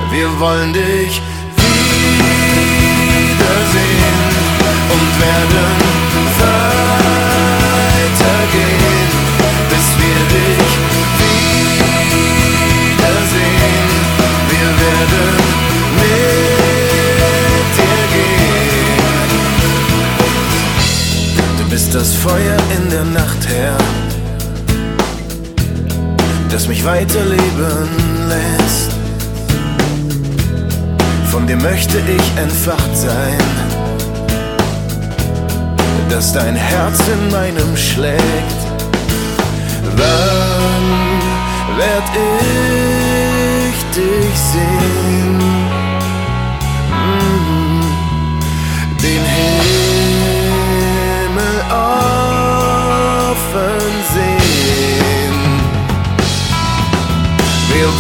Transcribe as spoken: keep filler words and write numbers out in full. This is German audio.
Wir wollen dich wiedersehen und werden weitergehen, bis wir dich wiedersehen. Wir werden mit dir gehen. Du bist das Feuer in der Nacht, Herr, das mich weiterleben lässt. Von dir möchte ich entfacht sein, dass dein Herz in meinem schlägt. Wann werd ich dich sehen?